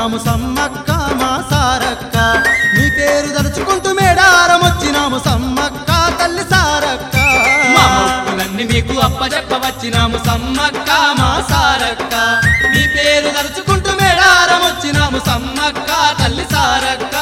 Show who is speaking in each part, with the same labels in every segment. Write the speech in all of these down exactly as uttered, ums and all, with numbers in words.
Speaker 1: వచ్చినాము సమ్మక్క మా సారక్క నీ పేరు తలుచుకుంటూ మేడారం వచ్చినాము సమ్మక్క తల్లి సారక్క
Speaker 2: మా మొక్కులన్నీ మీకు అప్పజెప్ప వచ్చినాము సమ్మక్క మా సారక్క నీ పేరు తలుచుకుంటూ మేడారం వచ్చినాము సమ్మక్క తల్లి సారక్క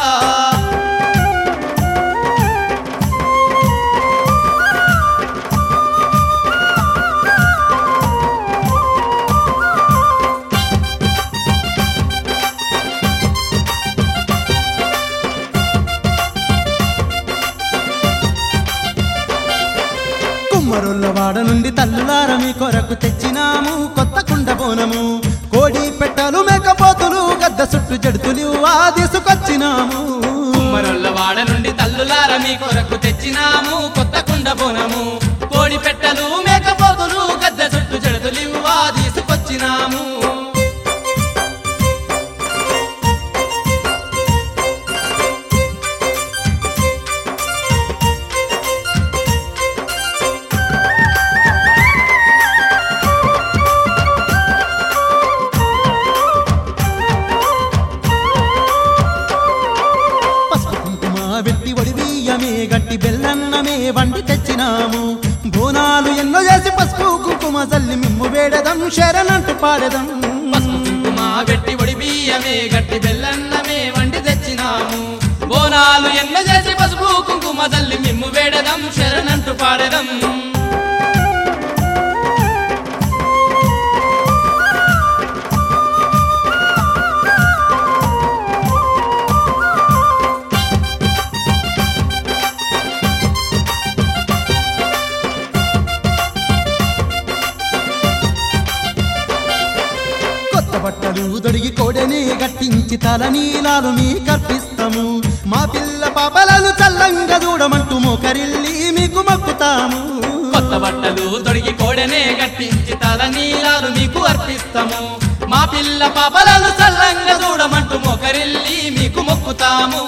Speaker 1: కుమ్మరుల్లవాడ నుండి తల్లులార మీ కొరకు తెచ్చినాము కొత్త కుండ బోనము కోడి పెట్టలు మేకపోతులు గద్ద చుట్టూ జడుతులు ఆ తీసుకొచ్చినాము
Speaker 2: కుమ్మరుల్లవాడ నుండి తల్లులార మీ కొరకు తెచ్చినాము కొత్త కుండ బోనము కోడి పెట్టలు మేకపోతులు గద్ద చుట్టూ జడతులు ఆ తీసుకొచ్చినాము
Speaker 1: వెట్టి వడిబియ్యమే గట్టి బెల్లన్నమే వండి తెచ్చినాము బోనాలు ఎన్నో చేసి పసుపు కుంకుమ చల్లి మిమ్ము వేడదం శరణంటూ పాడదం
Speaker 2: పసుపు కుంకుమ వెట్టి వడిబియ్యమే గట్టి బెల్లన్నమే వండి తెచ్చినాము బోనాలు ఎన్నో చేసి పసుపు కుంకుమ చల్లి మిమ్ము వేడదం శరణంటూ పాడదం
Speaker 1: బట్టలు దొడిగి కోడెని గట్టించి తల నీలాలు మీ కర్పిస్తాము మా పిల్ల పాపలను చల్లంగా చూడమంటూ మోకరిల్లి మీకు మొక్కుతాము
Speaker 2: కొత్త బట్టలు తొడిగి కోడెనే గట్టించి తల నీలాలు మీకు అర్పిస్తాము మా పిల్ల పాపలను చల్లంగా చూడమంటూ మోకరిల్లి మీకు మొక్కుతాము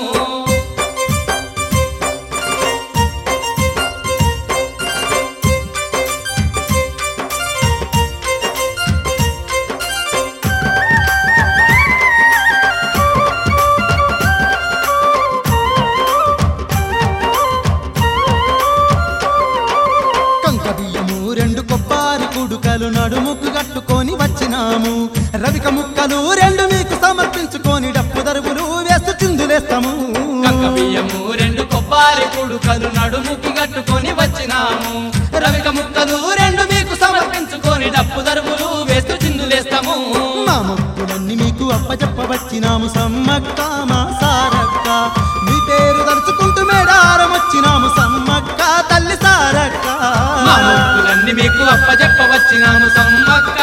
Speaker 1: రెండు కొబ్బరి కుడుకలు నడుముకు కట్టుకొని వచ్చినాము రవిక ముక్కలు రెండు మీకు సమర్పించుకొని డప్పు దరువులు వేస్తూ చిందులేస్తాము
Speaker 2: బియ్యము రెండు కొబ్బరి కుడుకలు నడుముకి కట్టుకొని వచ్చినాము రవిక ముక్కలు రెండు మీకు సమర్పించుకొని డప్పు దరువులు వేస్తూ చిందులేస్తాము
Speaker 1: మా మొక్కులన్నీ మీకు అప్పచెప్ప వచ్చినాము సమ్మక్క మా సారక్క మీ పేరు తలుచుకుంటూ మేడారం వచ్చినాము సమ్మక్క తల్లి సారక్క
Speaker 2: మా మొక్కులన్నీ మీకు అప్పచెప్ప వచ్చినాము సమ్మక్క